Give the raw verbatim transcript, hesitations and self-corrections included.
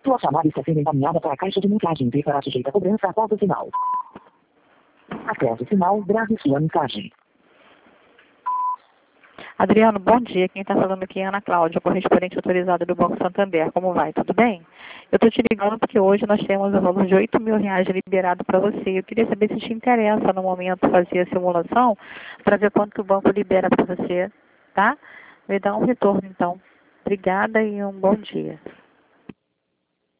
Sua chamada está sendo encaminhada para a caixa de mensagem e será sujeita a cobrança após o sinal. Após o sinal, grave sua mensagem. Adriano, bom dia. Quem está falando aqui é Ana Cláudia, correspondente autorizada do Banco Santander. Como vai? Tudo bem? Eu estou te ligando porque hoje nós temos o valor de oito mil reais liberado para você. Eu queria saber se te interessa no momento fazer a simulação para ver quanto que o banco libera para você, tá? Me dá um retorno então. Obrigada e um bom dia.